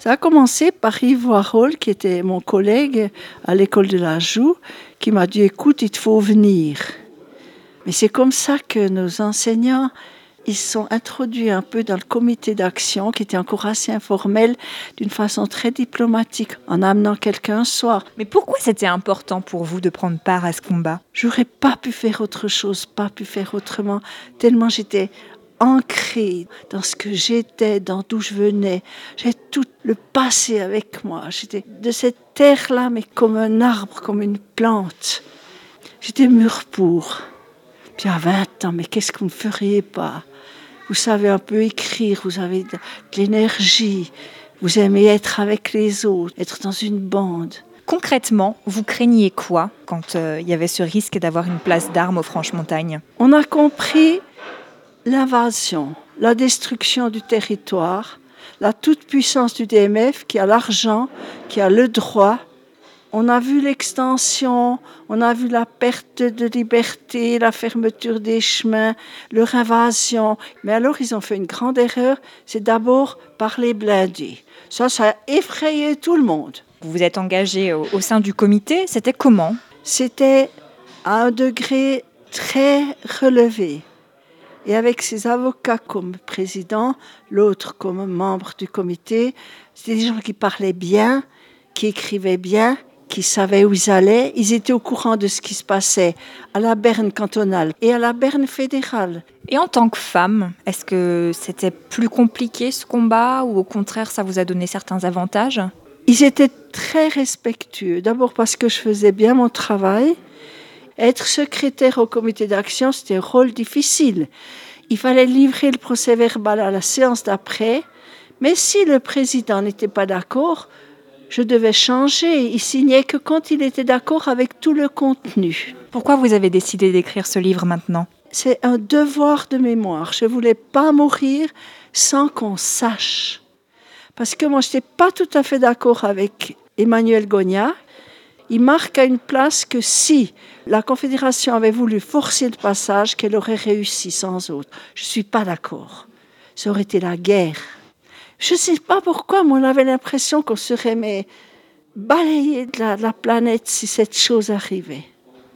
Ça a commencé par Yves Warhol, qui était mon collègue à l'école de la Joux, qui m'a dit « Écoute, il te faut venir ». Mais c'est comme ça que nos enseignants, ils sont introduits un peu dans le comité d'action, qui était encore assez informel, d'une façon très diplomatique, en amenant quelqu'un un soir. Mais pourquoi c'était important pour vous de prendre part à ce combat ? J'aurais pas pu faire autre chose, pas pu faire autrement, tellement j'étais ancrée dans ce que j'étais, dans d'où je venais. J'ai tout le passé avec moi. J'étais de cette terre-là, mais comme un arbre, comme une plante. J'étais mûre pour. Puis à 20 ans, mais qu'est-ce que vous ne feriez pas ? Vous savez un peu écrire, vous avez de l'énergie, vous aimez être avec les autres, être dans une bande. Concrètement, vous craigniez quoi quand il y avait ce risque d'avoir une place d'armes aux Franches-Montagnes ? On a compris l'invasion, la destruction du territoire, la toute-puissance du DMF qui a l'argent, qui a le droit. On a vu l'extension, on a vu la perte de liberté, la fermeture des chemins, leur invasion. Mais alors, ils ont fait une grande erreur, c'est d'abord par les blindés. Ça a effrayé tout le monde. Vous vous êtes engagé au sein du comité, c'était comment ? C'était à un degré très relevé. Et avec ses avocats comme président, l'autre comme membre du comité, c'était des gens qui parlaient bien, qui écrivaient bien, qui savaient où ils allaient. Ils étaient au courant de ce qui se passait à la Berne cantonale et à la Berne fédérale. Et en tant que femme, est-ce que c'était plus compliqué ce combat ou au contraire ça vous a donné certains avantages ? Ils étaient très respectueux. D'abord parce que je faisais bien mon travail. Être secrétaire au comité d'action, c'était un rôle difficile. Il fallait livrer le procès-verbal à la séance d'après. Mais si le président n'était pas d'accord, je devais changer. Il signait que quand il était d'accord avec tout le contenu. Pourquoi vous avez décidé d'écrire ce livre maintenant ? C'est un devoir de mémoire. Je ne voulais pas mourir sans qu'on sache. Parce que moi, je n'étais pas tout à fait d'accord avec Emmanuel Gognat. Il marque à une place que si la Confédération avait voulu forcer le passage, qu'elle aurait réussi sans autre. Je ne suis pas d'accord. Ça aurait été la guerre. Je ne sais pas pourquoi, mais on avait l'impression qu'on serait balayé de la planète si cette chose arrivait.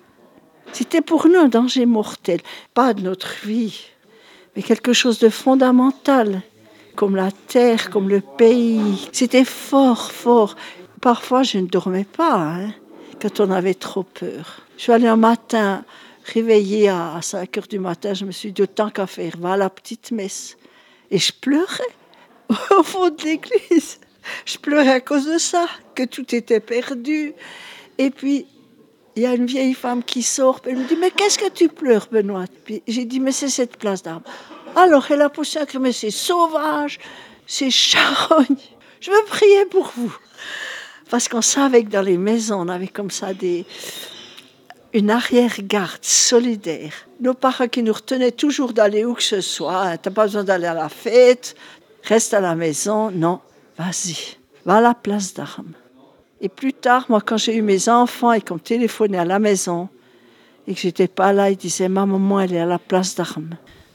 C'était pour nous un danger mortel. Pas de notre vie, mais quelque chose de fondamental, comme la terre, comme le pays. C'était fort, fort. Parfois, je ne dormais pas, quand on avait trop peur. Je suis allée un matin, réveillée à 5 heures du matin, je me suis dit, tant qu'à faire, va à la petite messe. Et je pleurais au fond de l'église. Je pleurais à cause de ça, que tout était perdu. Et puis, il y a une vieille femme qui sort, elle me dit, mais qu'est-ce que tu pleures, Benoît ? Puis j'ai dit, mais c'est cette place d'armes. Alors, elle a poussé un cri, mais c'est sauvage, c'est charogne. Je veux prier pour vous. Parce qu'on savait que dans les maisons, on avait comme ça une arrière-garde solidaire. Nos parents qui nous retenaient toujours d'aller où que ce soit. T'as pas besoin d'aller à la fête, reste à la maison. Non, vas-y, va à la place d'armes. Et plus tard, moi, quand j'ai eu mes enfants et qu'on me téléphonait à la maison et que j'étais pas là, ils disaient, ma maman, elle est à la place d'armes.